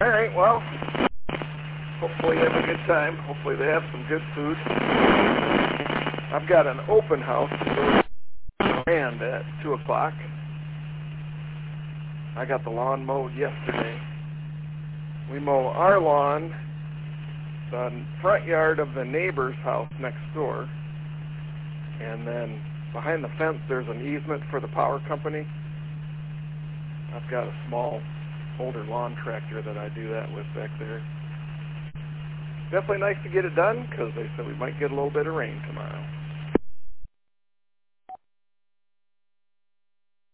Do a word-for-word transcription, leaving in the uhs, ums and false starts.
All right, well, hopefully they have a good time. Hopefully they have some good food. I've got an open house and at two o'clock. I got the lawn mowed yesterday. We mow our lawn, the front yard of the neighbor's house next door, and then behind the fence there's an easement for the power company. I've got a small older lawn tractor that I do that with back there. Definitely nice to get it done because they said we might get a little bit of rain tomorrow.